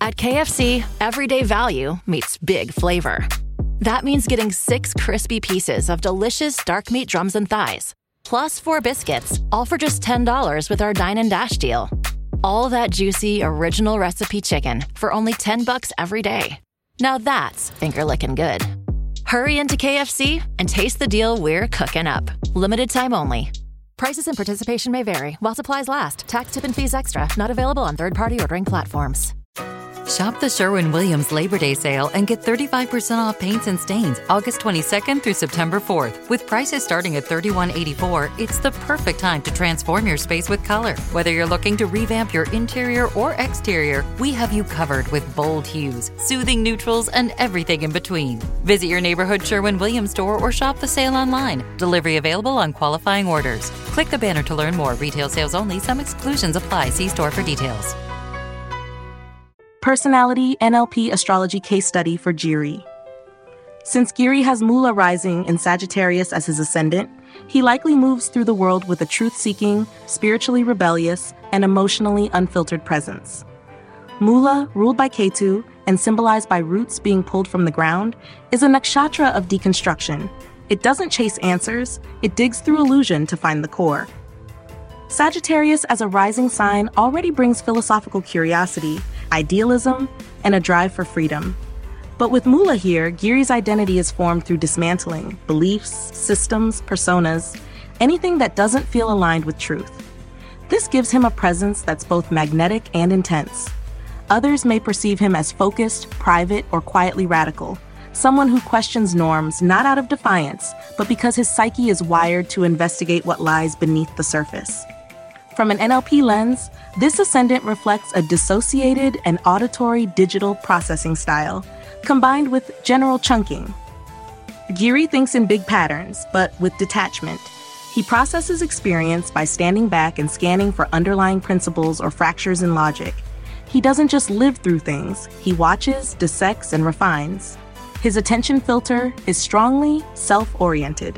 At KFC, everyday value meets big flavor. That means getting 6 crispy pieces of delicious dark meat drums and thighs, plus 4 biscuits, all for just $10 with our Dine and Dash deal. All that juicy, original recipe chicken for only $10 every day. Now that's finger-licking good. Hurry into KFC and taste the deal we're cooking up. Limited time only. Prices and participation may vary while supplies last. Tax, tip, and fees extra. Not available on third-party ordering platforms. Shop the Sherwin-Williams Labor Day sale and get 35% off paints and stains August 22nd through September 4th. With prices starting at $31.84, it's the perfect time to transform your space with color. Whether you're looking to revamp your interior or exterior, we have you covered with bold hues, soothing neutrals, and everything in between. Visit your neighborhood Sherwin-Williams store or shop the sale online. Delivery available on qualifying orders. Click the banner to learn more. Retail sales only. Some exclusions apply. See store for details. Personality NLP Astrology Case Study for Jiri. Since Giri has Mula rising in Sagittarius as his ascendant, he likely moves through the world with a truth-seeking, spiritually rebellious, and emotionally unfiltered presence. Mula, ruled by Ketu and symbolized by roots being pulled from the ground, is a nakshatra of deconstruction. It doesn't chase answers, it digs through illusion to find the core. Sagittarius as a rising sign already brings philosophical curiosity, idealism, and a drive for freedom. But with Mula here, Giri's identity is formed through dismantling beliefs, systems, personas, anything that doesn't feel aligned with truth. This gives him a presence that's both magnetic and intense. Others may perceive him as focused, private, or quietly radical, someone who questions norms not out of defiance, but because his psyche is wired to investigate what lies beneath the surface. From an NLP lens, this ascendant reflects a dissociated and auditory digital processing style, combined with general chunking. Giri thinks in big patterns, but with detachment. He processes experience by standing back and scanning for underlying principles or fractures in logic. He doesn't just live through things, he watches, dissects, and refines. His attention filter is strongly self-oriented.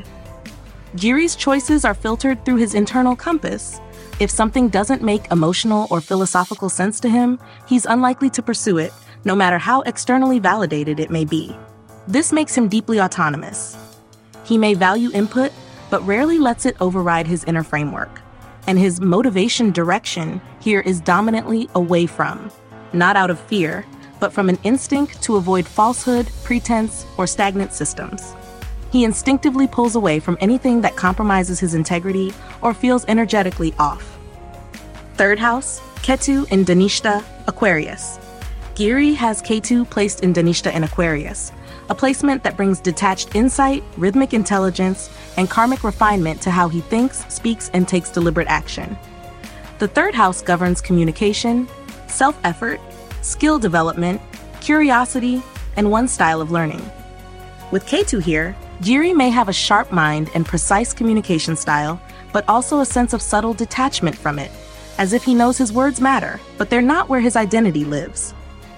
Giri's choices are filtered through his internal compass. If something doesn't make emotional or philosophical sense to him, he's unlikely to pursue it, no matter how externally validated it may be. This makes him deeply autonomous. He may value input, but rarely lets it override his inner framework. And his motivation direction here is dominantly away from, not out of fear, but from an instinct to avoid falsehood, pretense, or stagnant systems. He instinctively pulls away from anything that compromises his integrity or feels energetically off. Third house, Ketu in Dhanishta, Aquarius. Giri has Ketu placed in Dhanishta in Aquarius, a placement that brings detached insight, rhythmic intelligence, and karmic refinement to how he thinks, speaks, and takes deliberate action. The third house governs communication, self-effort, skill development, curiosity, and one's style of learning. With Ketu here, Giri may have a sharp mind and precise communication style, but also a sense of subtle detachment from it, as if he knows his words matter, but they're not where his identity lives.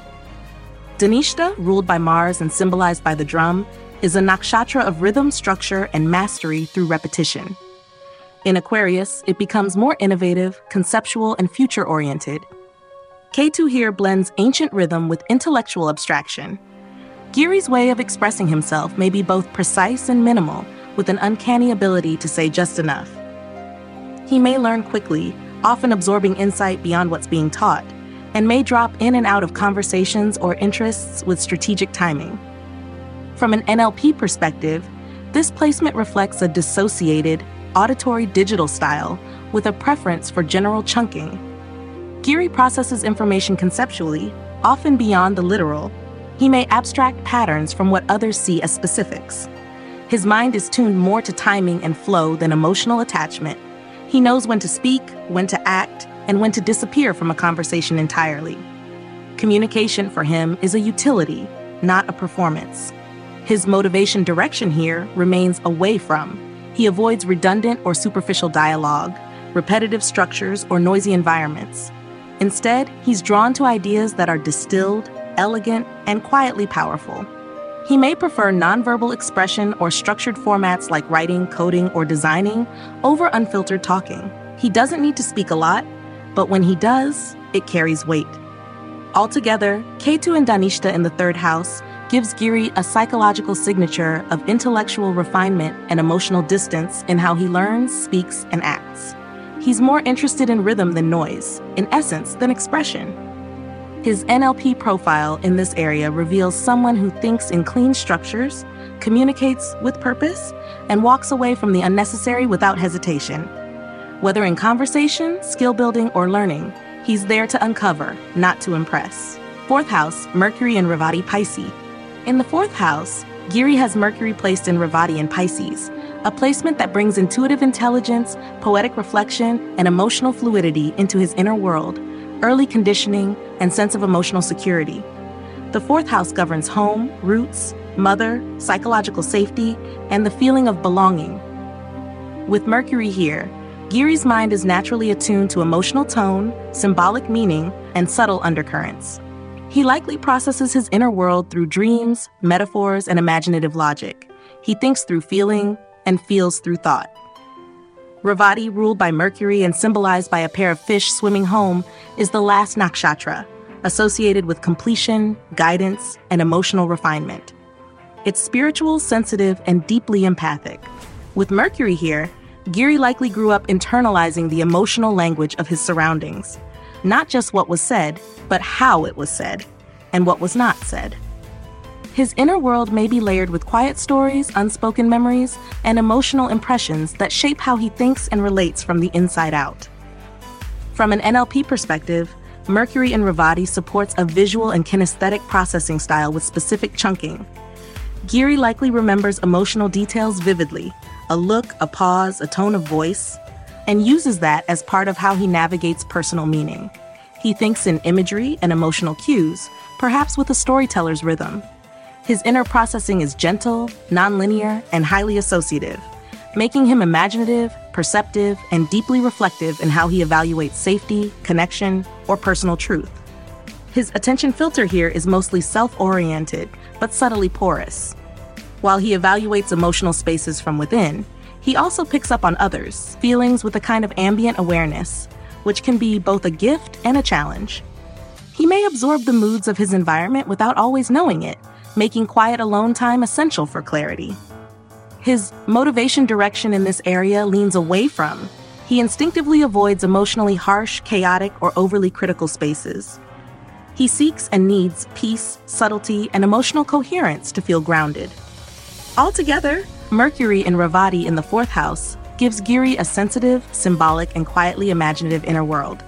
Dhanishta, ruled by Mars and symbolized by the drum, is a nakshatra of rhythm, structure, and mastery through repetition. In Aquarius, it becomes more innovative, conceptual, and future-oriented. Ketu here blends ancient rhythm with intellectual abstraction. Giri's way of expressing himself may be both precise and minimal, with an uncanny ability to say just enough. He may learn quickly, often absorbing insight beyond what's being taught, and may drop in and out of conversations or interests with strategic timing. From an NLP perspective, this placement reflects a dissociated, auditory digital style with a preference for general chunking. Giri processes information conceptually, often beyond the literal. He may abstract patterns from what others see as specifics. His mind is tuned more to timing and flow than emotional attachment. He knows when to speak, when to act, and when to disappear from a conversation entirely. Communication for him is a utility, not a performance. His motivation direction here remains away from. He avoids redundant or superficial dialogue, repetitive structures, or noisy environments. Instead, he's drawn to ideas that are distilled, elegant, and quietly powerful. He may prefer nonverbal expression or structured formats like writing, coding, or designing over unfiltered talking. He doesn't need to speak a lot, but when he does, it carries weight. Altogether, Ketu and Danishta in the third house gives Giri a psychological signature of intellectual refinement and emotional distance in how he learns, speaks, and acts. He's more interested in rhythm than noise, in essence than expression. His NLP profile in this area reveals someone who thinks in clean structures, communicates with purpose, and walks away from the unnecessary without hesitation. Whether in conversation, skill building, or learning, he's there to uncover, not to impress. Fourth house, Mercury in Revati Pisces. In the fourth house, Giri has Mercury placed in Revati in Pisces, a placement that brings intuitive intelligence, poetic reflection, and emotional fluidity into his inner world, early conditioning, and sense of emotional security. The fourth house governs home, roots, mother, psychological safety, and the feeling of belonging. With Mercury here, Giri's mind is naturally attuned to emotional tone, symbolic meaning, and subtle undercurrents. He likely processes his inner world through dreams, metaphors, and imaginative logic. He thinks through feeling and feels through thought. Revati, ruled by Mercury and symbolized by a pair of fish swimming home, is the last nakshatra, associated with completion, guidance, and emotional refinement. It's spiritual, sensitive, and deeply empathic. With Mercury here, Giri likely grew up internalizing the emotional language of his surroundings. Not just what was said, but how it was said, and what was not said. His inner world may be layered with quiet stories, unspoken memories, and emotional impressions that shape how he thinks and relates from the inside out. From an NLP perspective, Mercury in Revati supports a visual and kinesthetic processing style with specific chunking. Giri likely remembers emotional details vividly, a look, a pause, a tone of voice, and uses that as part of how he navigates personal meaning. He thinks in imagery and emotional cues, perhaps with a storyteller's rhythm. His inner processing is gentle, nonlinear, and highly associative, making him imaginative, perceptive, and deeply reflective in how he evaluates safety, connection, or personal truth. His attention filter here is mostly self-oriented, but subtly porous. While he evaluates emotional spaces from within, he also picks up on others' feelings with a kind of ambient awareness, which can be both a gift and a challenge. He may absorb the moods of his environment without always knowing it, making quiet alone time essential for clarity. His motivation direction in this area leans away from. He instinctively avoids emotionally harsh, chaotic, or overly critical spaces. He seeks and needs peace, subtlety, and emotional coherence to feel grounded. Altogether, Mercury in Revati in the fourth house gives Giri a sensitive, symbolic, and quietly imaginative inner world.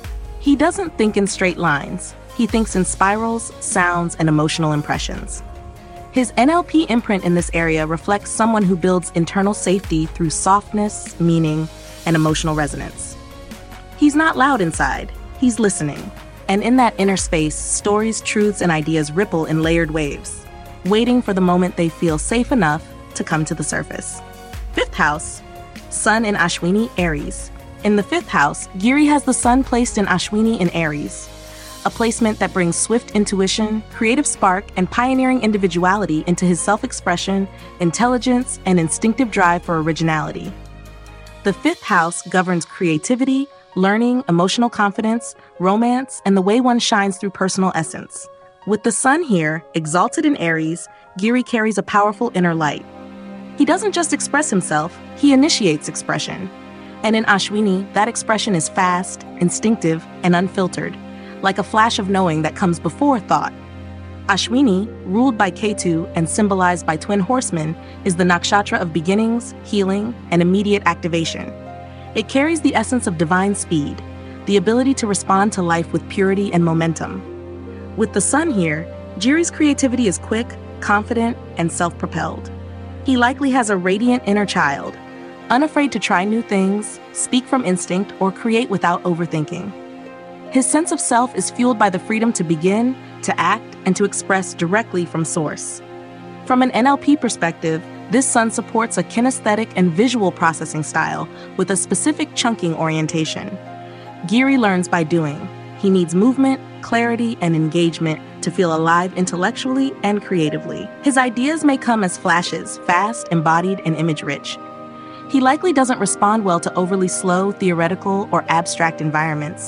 He doesn't think in straight lines. He thinks in spirals, sounds, and emotional impressions. His NLP imprint in this area reflects someone who builds internal safety through softness, meaning, and emotional resonance. He's not loud inside, he's listening. And in that inner space, stories, truths, and ideas ripple in layered waves, waiting for the moment they feel safe enough to come to the surface. Fifth house, Sun in Ashwini, Aries. In the fifth house, Giri has the sun placed in Ashwini in Aries, a placement that brings swift intuition, creative spark, and pioneering individuality into his self-expression, intelligence, and instinctive drive for originality. The fifth house governs creativity, learning, emotional confidence, romance, and the way one shines through personal essence. With the sun here, exalted in Aries, Giri carries a powerful inner light. He doesn't just express himself, he initiates expression. And in Ashwini, that expression is fast, instinctive, and unfiltered, like a flash of knowing that comes before thought. Ashwini, ruled by Ketu and symbolized by twin horsemen, is the nakshatra of beginnings, healing, and immediate activation. It carries the essence of divine speed, the ability to respond to life with purity and momentum. With the sun here, Giri's creativity is quick, confident, and self-propelled. He likely has a radiant inner child, unafraid to try new things, speak from instinct, or create without overthinking. His sense of self is fueled by the freedom to begin, to act, and to express directly from source. From an NLP perspective, this sun supports a kinesthetic and visual processing style with a specific chunking orientation. Giri learns by doing. He needs movement, clarity, and engagement to feel alive intellectually and creatively. His ideas may come as flashes, fast, embodied, and image-rich. He likely doesn't respond well to overly slow, theoretical, or abstract environments.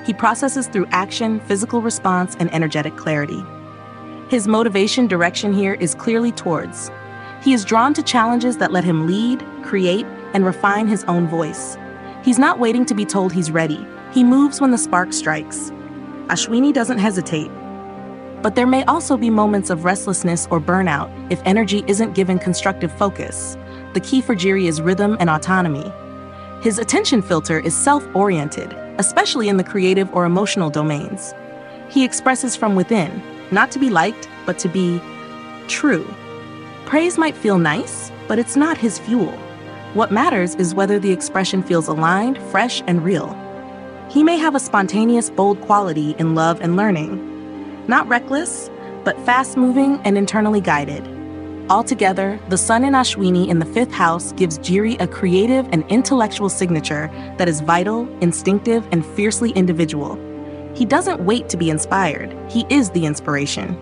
He processes through action, physical response, and energetic clarity. His motivation direction here is clearly towards. He is drawn to challenges that let him lead, create, and refine his own voice. He's not waiting to be told he's ready. He moves when the spark strikes. Ashwini doesn't hesitate. But there may also be moments of restlessness or burnout if energy isn't given constructive focus. The key for Jiri is rhythm and autonomy. His attention filter is self-oriented, especially in the creative or emotional domains. He expresses from within, not to be liked, but to be true. Praise might feel nice, but it's not his fuel. What matters is whether the expression feels aligned, fresh, and real. He may have a spontaneous, bold quality in love and learning. Not reckless, but fast-moving and internally guided. Altogether, the sun in Ashwini in the 5th house gives Jiri a creative and intellectual signature that is vital, instinctive, and fiercely individual. He doesn't wait to be inspired. He is the inspiration.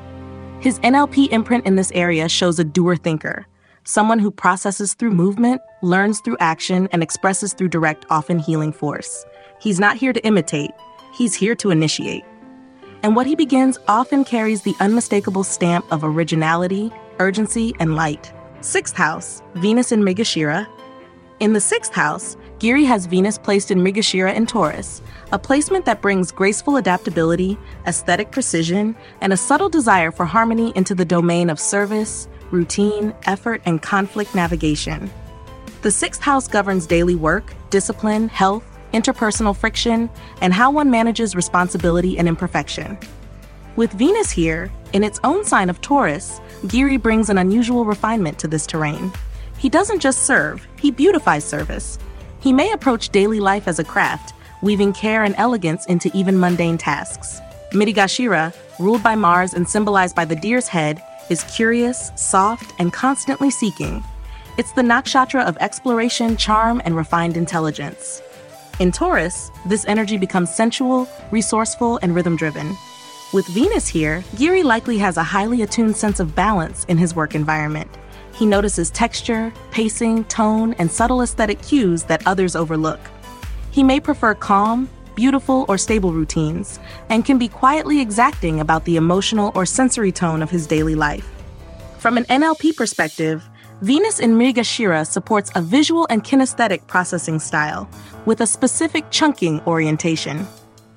His NLP imprint in this area shows a doer thinker, someone who processes through movement, learns through action, and expresses through direct, often healing force. He's not here to imitate. He's here to initiate. And what he begins often carries the unmistakable stamp of originality, urgency, and light. 6th house, Venus in Mrigashira. In the 6th house, Giri has Venus placed in Mrigashira in Taurus, a placement that brings graceful adaptability, aesthetic precision, and a subtle desire for harmony into the domain of service, routine, effort, and conflict navigation. The 6th house governs daily work, discipline, health, interpersonal friction, and how one manages responsibility and imperfection. With Venus here, in its own sign of Taurus, Giri brings an unusual refinement to this terrain. He doesn't just serve, he beautifies service. He may approach daily life as a craft, weaving care and elegance into even mundane tasks. Mrigashira, ruled by Mars and symbolized by the deer's head, is curious, soft, and constantly seeking. It's the nakshatra of exploration, charm, and refined intelligence. In Taurus, this energy becomes sensual, resourceful, and rhythm-driven. With Venus here, Giri likely has a highly attuned sense of balance in his work environment. He notices texture, pacing, tone, and subtle aesthetic cues that others overlook. He may prefer calm, beautiful, or stable routines, and can be quietly exacting about the emotional or sensory tone of his daily life. From an NLP perspective, Venus in Mrigashira supports a visual and kinesthetic processing style, with a specific chunking orientation.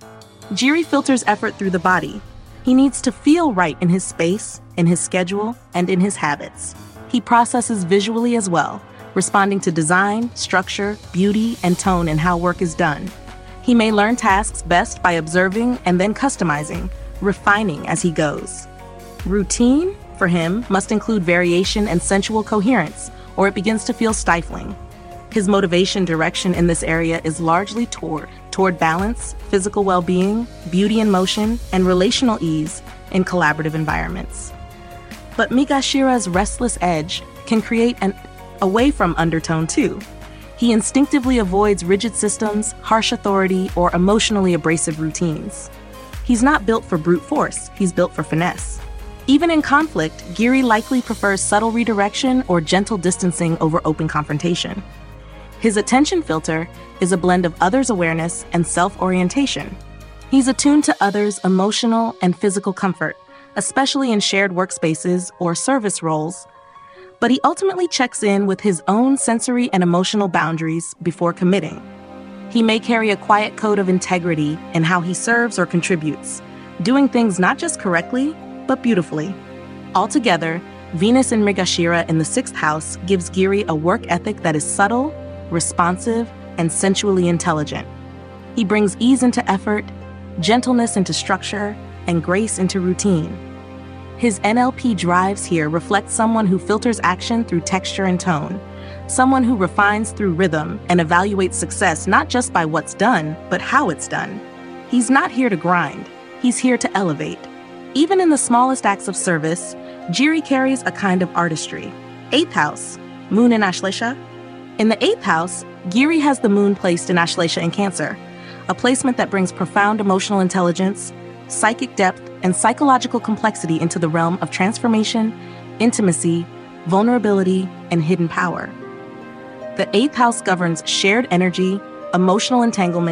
Jiri filters effort through the body. He needs to feel right in his space, in his schedule, and in his habits. He processes visually as well, responding to design, structure, beauty, and tone in how work is done. He may learn tasks best by observing and then customizing, refining as he goes. Routine, for him, must include variation and sensual coherence, or it begins to feel stifling. His motivation direction in this area is largely toward balance, physical well-being, beauty in motion, and relational ease in collaborative environments. But Mrigashira's restless edge can create an away from undertone too. He instinctively avoids rigid systems, harsh authority, or emotionally abrasive routines. He's not built for brute force, he's built for finesse. Even in conflict, Giri likely prefers subtle redirection or gentle distancing over open confrontation. His attention filter is a blend of others' awareness and self-orientation. He's attuned to others' emotional and physical comfort, especially in shared workspaces or service roles, but he ultimately checks in with his own sensory and emotional boundaries before committing. He may carry a quiet code of integrity in how he serves or contributes, doing things not just correctly, but beautifully. Altogether, Venus in Mrigashira in the 6th house gives Giri a work ethic that is subtle, responsive, and sensually intelligent. He brings ease into effort, gentleness into structure, and grace into routine. His NLP drives here reflect someone who filters action through texture and tone, someone who refines through rhythm and evaluates success not just by what's done, but how it's done. He's not here to grind, he's here to elevate. Even in the smallest acts of service, Jiri carries a kind of artistry. 8th house, Moon in Ashlesha. In the 8th house, Giri has the moon placed in Ashlesha in Cancer, a placement that brings profound emotional intelligence, psychic depth, and psychological complexity into the realm of transformation, intimacy, vulnerability, and hidden power. The 8th house governs shared energy, emotional entanglement,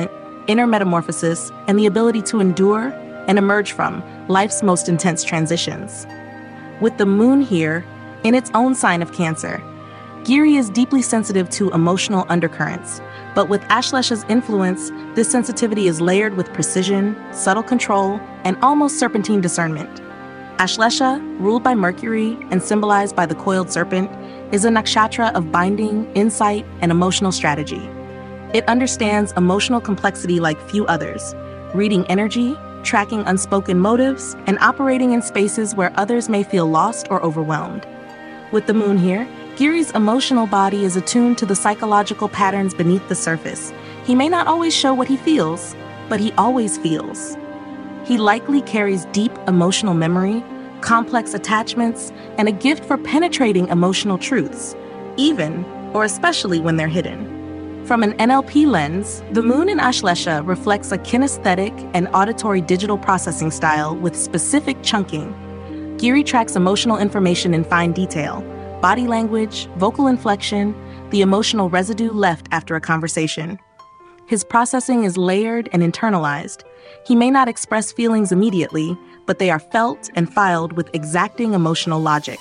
inner metamorphosis, and the ability to endure and emerge from life's most intense transitions. With the moon here, in its own sign of Cancer, Giri is deeply sensitive to emotional undercurrents, but with Ashlesha's influence, this sensitivity is layered with precision, subtle control, and almost serpentine discernment. Ashlesha, ruled by Mercury and symbolized by the coiled serpent, is a nakshatra of binding, insight, and emotional strategy. It understands emotional complexity like few others, reading energy, tracking unspoken motives, and operating in spaces where others may feel lost or overwhelmed. With the moon here, Giri's emotional body is attuned to the psychological patterns beneath the surface. He may not always show what he feels, but he always feels. He likely carries deep emotional memory, complex attachments, and a gift for penetrating emotional truths, even or especially when they're hidden. From an NLP lens, the moon in Ashlesha reflects a kinesthetic and auditory digital processing style with specific chunking. Giri tracks emotional information in fine detail, body language, vocal inflection, the emotional residue left after a conversation. His processing is layered and internalized. He may not express feelings immediately, but they are felt and filed with exacting emotional logic.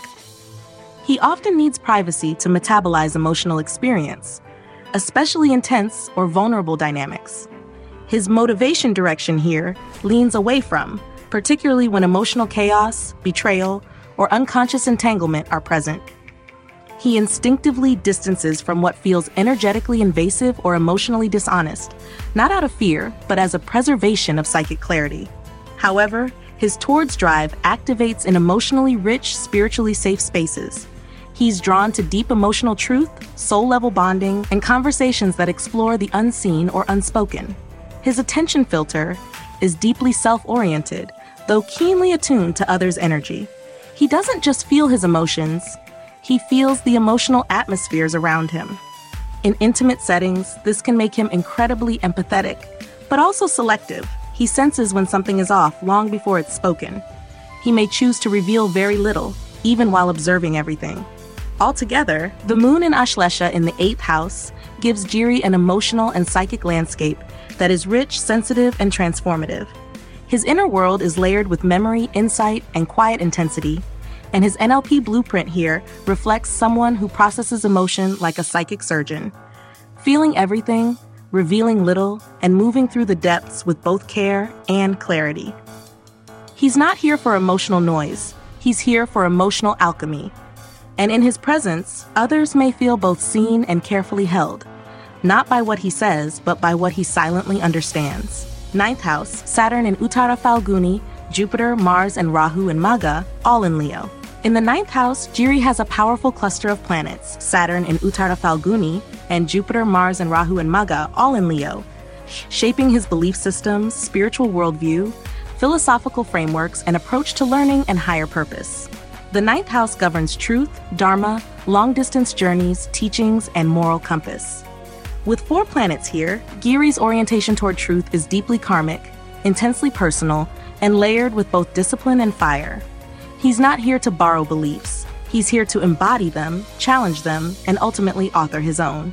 He often needs privacy to metabolize emotional experience, especially intense or vulnerable dynamics. His motivation direction here leans away from, particularly when emotional chaos, betrayal, or unconscious entanglement are present. He instinctively distances from what feels energetically invasive or emotionally dishonest, not out of fear, but as a preservation of psychic clarity. However, his towards drive activates in emotionally rich, spiritually safe spaces. He's drawn to deep emotional truth, soul-level bonding, and conversations that explore the unseen or unspoken. His attention filter is deeply self-oriented, though keenly attuned to others' energy. He doesn't just feel his emotions, he feels the emotional atmospheres around him. In intimate settings, this can make him incredibly empathetic, but also selective. He senses when something is off long before it's spoken. He may choose to reveal very little, even while observing everything. Altogether, the moon in Ashlesha in the 8th house gives Giri an emotional and psychic landscape that is rich, sensitive, and transformative. His inner world is layered with memory, insight, and quiet intensity, and his NLP blueprint here reflects someone who processes emotion like a psychic surgeon, feeling everything, revealing little, and moving through the depths with both care and clarity. He's not here for emotional noise, he's here for emotional alchemy. And in his presence, others may feel both seen and carefully held, not by what he says, but by what he silently understands. 9th house, Saturn in Uttara Falguni, Jupiter, Mars, and Rahu in Magha, all in Leo. In the 9th house, Giri has a powerful cluster of planets, Saturn in Uttara Falguni, and Jupiter, Mars, and Rahu in Magha, all in Leo, shaping his belief systems, spiritual worldview, philosophical frameworks, and approach to learning and higher purpose. The 9th house governs truth, dharma, long-distance journeys, teachings, and moral compass. With 4 planets here, Giri's orientation toward truth is deeply karmic, intensely personal, and layered with both discipline and fire. He's not here to borrow beliefs. He's here to embody them, challenge them, and ultimately author his own.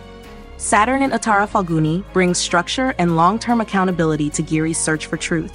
Saturn in Uttara Falguni brings structure and long-term accountability to Giri's search for truth.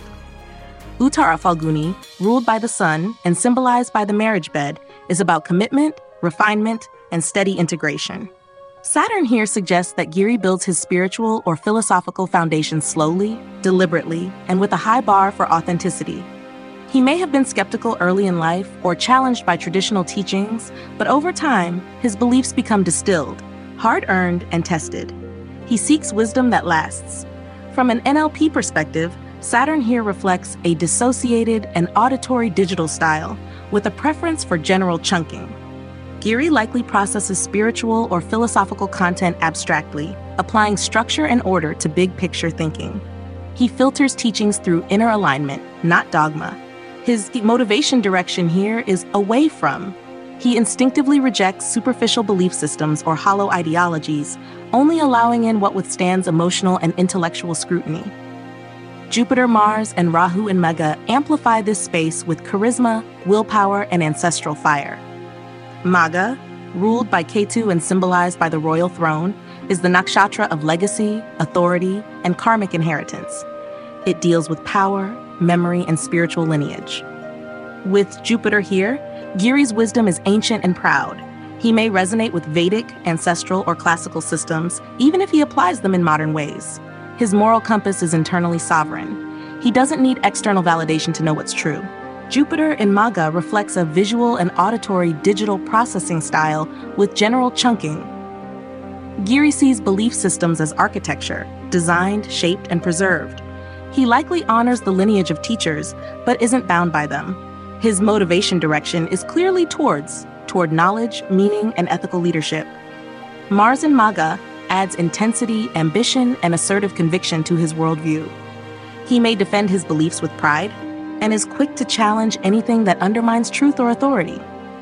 Uttara Falguni, ruled by the sun and symbolized by the marriage bed, is about commitment, refinement, and steady integration. Saturn here suggests that Giri builds his spiritual or philosophical foundation slowly, deliberately, and with a high bar for authenticity. He may have been skeptical early in life or challenged by traditional teachings, but over time, his beliefs become distilled, hard-earned, and tested. He seeks wisdom that lasts. From an NLP perspective, Saturn here reflects a dissociated and auditory digital style with a preference for general chunking. Giri likely processes spiritual or philosophical content abstractly, applying structure and order to big-picture thinking. He filters teachings through inner alignment, not dogma. His motivation direction here is away from. He instinctively rejects superficial belief systems or hollow ideologies, only allowing in what withstands emotional and intellectual scrutiny. Jupiter, Mars, and Rahu in Magha amplify this space with charisma, willpower, and ancestral fire. Magha, ruled by Ketu and symbolized by the royal throne, is the nakshatra of legacy, authority, and karmic inheritance. It deals with power, memory, and spiritual lineage. With Jupiter here, Giri's wisdom is ancient and proud. He may resonate with Vedic, ancestral, or classical systems, even if he applies them in modern ways. His moral compass is internally sovereign. He doesn't need external validation to know what's true. Jupiter in Magha reflects a visual and auditory digital processing style with general chunking. Giri sees belief systems as architecture, designed, shaped, and preserved. He likely honors the lineage of teachers, but isn't bound by them. His motivation direction is clearly toward knowledge, meaning, and ethical leadership. Mars in Magha adds intensity, ambition, and assertive conviction to his worldview. He may defend his beliefs with pride and is quick to challenge anything that undermines truth or authority.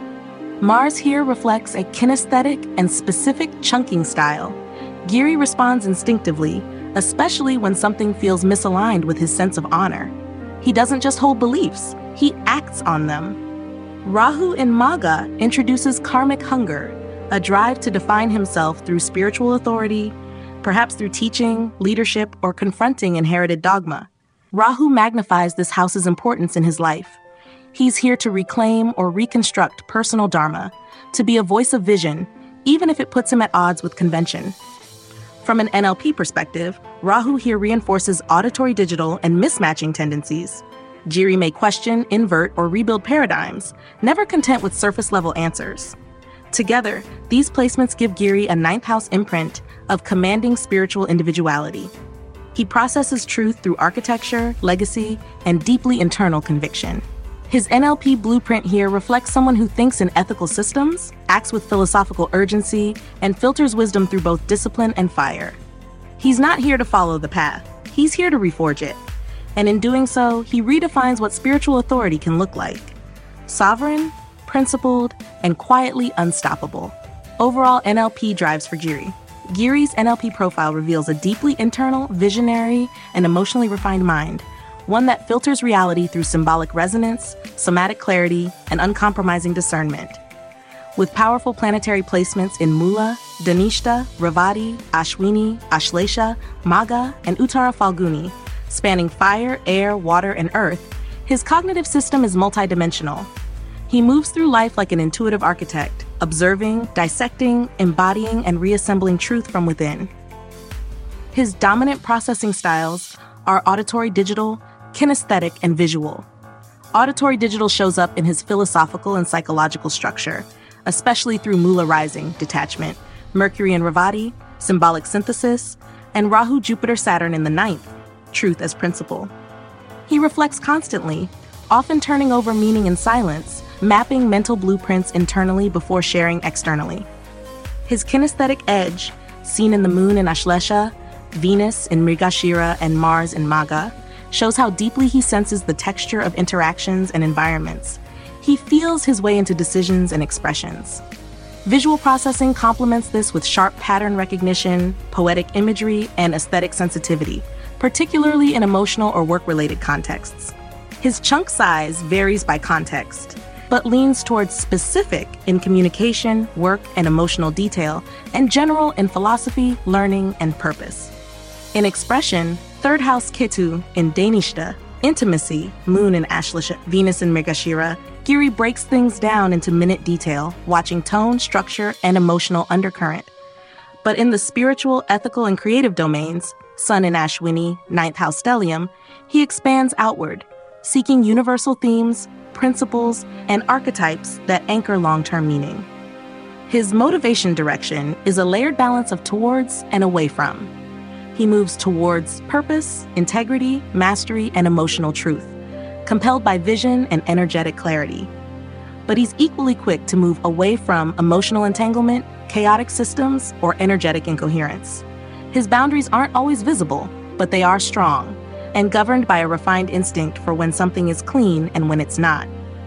Mars here reflects a kinesthetic and specific chunking style. Giri responds instinctively, especially when something feels misaligned with his sense of honor. He doesn't just hold beliefs, he acts on them. Rahu in Magha introduces karmic hunger, a drive to define himself through spiritual authority, perhaps through teaching, leadership, or confronting inherited dogma. Rahu magnifies this house's importance in his life. He's here to reclaim or reconstruct personal dharma, to be a voice of vision, even if it puts him at odds with convention. From an NLP perspective, Rahu here reinforces auditory digital and mismatching tendencies. Giri may question, invert, or rebuild paradigms, never content with surface-level answers. Together, these placements give Giri a ninth house imprint of commanding spiritual individuality. He processes truth through architecture, legacy, and deeply internal conviction. His NLP blueprint here reflects someone who thinks in ethical systems, acts with philosophical urgency, and filters wisdom through both discipline and fire. He's not here to follow the path, he's here to reforge it. And in doing so, he redefines what spiritual authority can look like. Sovereign, principled, and quietly unstoppable. Overall NLP drives for Giri. Giri's NLP profile reveals a deeply internal, visionary, and emotionally refined mind, one that filters reality through symbolic resonance, somatic clarity, and uncompromising discernment. With powerful planetary placements in Mula, Dhanishta, Revati, Ashwini, Ashlesha, Magha, and Uttara Falguni, spanning fire, air, water, and earth, his cognitive system is multidimensional. He moves through life like an intuitive architect, observing, dissecting, embodying, and reassembling truth from within. His dominant processing styles are auditory digital, kinesthetic, and visual. Auditory digital shows up in his philosophical and psychological structure, especially through Mula rising, detachment, Mercury and Revati, symbolic synthesis, and Rahu, Jupiter, Saturn in the ninth, truth as principle. He reflects constantly, often turning over meaning in silence, mapping mental blueprints internally before sharing externally. His kinesthetic edge, seen in the moon in Ashlesha, Venus in Mrigashira, and Mars in Magha, shows how deeply he senses the texture of interactions and environments. He feels his way into decisions and expressions. Visual processing complements this with sharp pattern recognition, poetic imagery, and aesthetic sensitivity, particularly in emotional or work-related contexts. His chunk size varies by context, but leans towards specific in communication, work, and emotional detail, and general in philosophy, learning, and purpose. In expression, third house Ketu in Dhanishta, intimacy, moon in Ashlesha, Venus in Mrigashira, Giri breaks things down into minute detail, watching tone, structure, and emotional undercurrent. But in the spiritual, ethical, and creative domains, Sun in Ashwini, ninth house stellium, he expands outward, seeking universal themes, principles, and archetypes that anchor long-term meaning. His motivation direction is a layered balance of towards and away from. He moves towards purpose, integrity, mastery, and emotional truth, compelled by vision and energetic clarity. But he's equally quick to move away from emotional entanglement, chaotic systems, or energetic incoherence. His boundaries aren't always visible, but they are strong, and governed by a refined instinct for when something is clean and when it's not.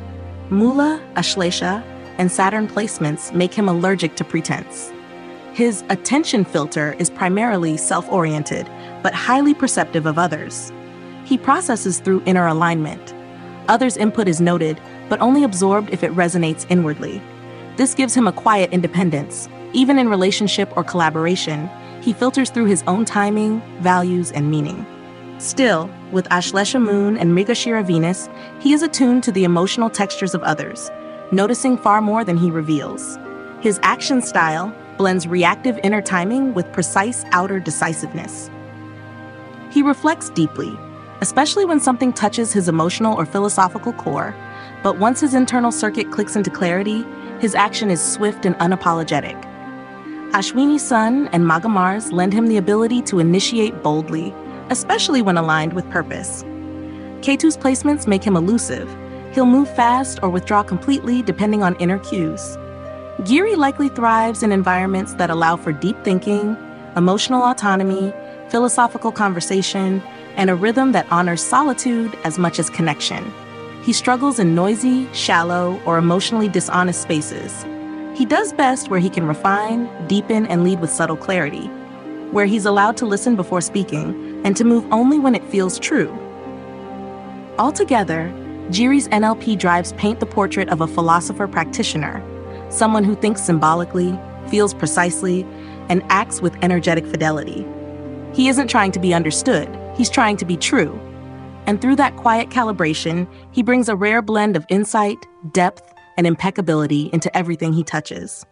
Mula, Ashlesha, and Saturn placements make him allergic to pretense. His attention filter is primarily self-oriented, but highly perceptive of others. He processes through inner alignment. Others' input is noted, but only absorbed if it resonates inwardly. This gives him a quiet independence. Even in relationship or collaboration, He filters through his own timing, values, and meaning. Still, with Ashlesha Moon and Mrigashira Venus, he is attuned to the emotional textures of others, noticing far more than he reveals. His action style blends reactive inner timing with precise outer decisiveness. He reflects deeply, especially when something touches his emotional or philosophical core, but once his internal circuit clicks into clarity, his action is swift and unapologetic. Ashwini Sun and Magha Mars lend him the ability to initiate boldly, especially when aligned with purpose. Ketu's placements make him elusive. He'll move fast or withdraw completely depending on inner cues. Giri likely thrives in environments that allow for deep thinking, emotional autonomy, philosophical conversation, and a rhythm that honors solitude as much as connection. He struggles in noisy, shallow, or emotionally dishonest spaces. He does best where he can refine, deepen, and lead with subtle clarity, where he's allowed to listen before speaking and to move only when it feels true. Altogether, Giri's NLP drives paint the portrait of a philosopher practitioner, someone who thinks symbolically, feels precisely, and acts with energetic fidelity. He isn't trying to be understood, he's trying to be true. And through that quiet calibration, he brings a rare blend of insight, depth, and impeccability into everything he touches.